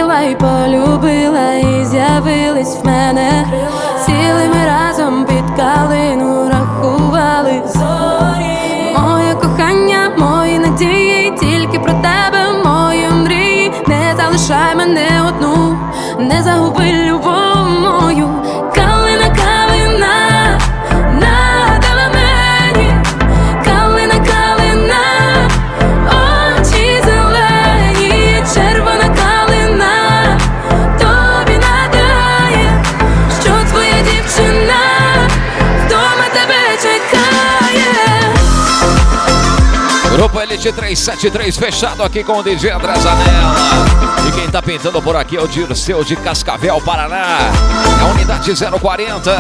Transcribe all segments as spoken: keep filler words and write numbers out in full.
втратила і полюбила, і з'явились в мене сіли ми разом під калину, рахували зорі. Моє кохання, мої надії, тільки про тебе мої мрії. Не залишай мене одну, не загуби любов мою. Калина, калина, надала мені, калина, калина, очі зелені, червона калина тобі надає, що твоя дівчина вдома тебе чекає. Grupo Elite três sete três fechado aqui com o D J André Zanella. E quem tá pintando por aqui é o Dirceu de Cascavel, Paraná. É a unidade zero quarenta.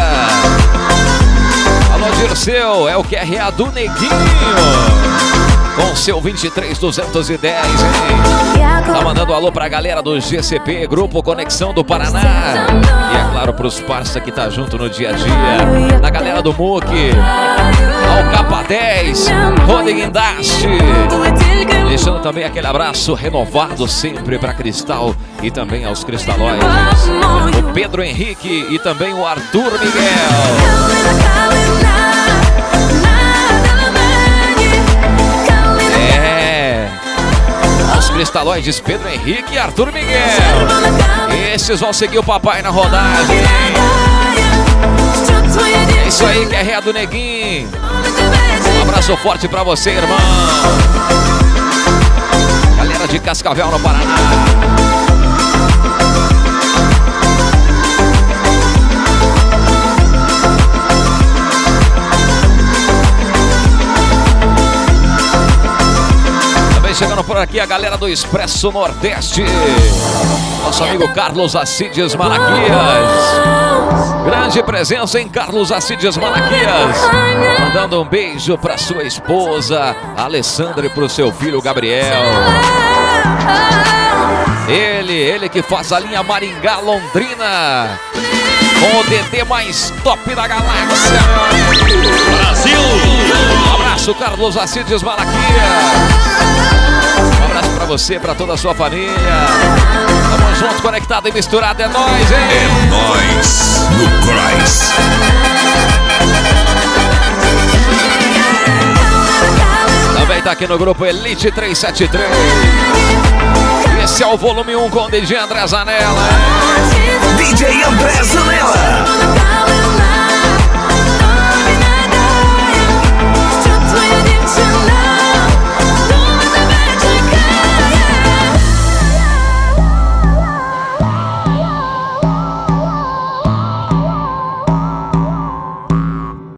Alô, Dirceu, é o Q R A do Neguinho. Com seu vinte e três duzentos e dez, hein? Tá mandando um alô pra galera do G C P, Grupo Conexão do Paraná. E é claro pros parça que tá junto no dia a dia. Da galera do M U C, ao Capa dez, Roding Indast. Deixando também aquele abraço renovado sempre pra Cristal e também aos cristalóides. O Pedro Henrique e também o Arthur Miguel. Os cristalóides Pedro Henrique e Arthur Miguel. Esses vão seguir o papai na rodagem. É isso aí, que é Ré do Neguinho. Um abraço forte pra você, irmão. Galera de Cascavel, no Paraná. Chegando por aqui a galera do Expresso Nordeste. Nosso amigo Carlos Acides Malaquias. Grande presença em Carlos Acides Malaquias. Mandando um beijo para sua esposa Alessandra e para o seu filho Gabriel. Ele, ele que faz a linha Maringá Londrina. Com o D D mais top da galáxia. Brasil! Um abraço, Carlos Acides Malaquias. Um abraço pra você, pra toda a sua família. Tamo junto, conectado e misturado. É nóis, hein? É nóis no Cross. Também tá aqui no grupo Elite três sete três. Esse é o volume um com o D J André Zanella. D J André Zanella.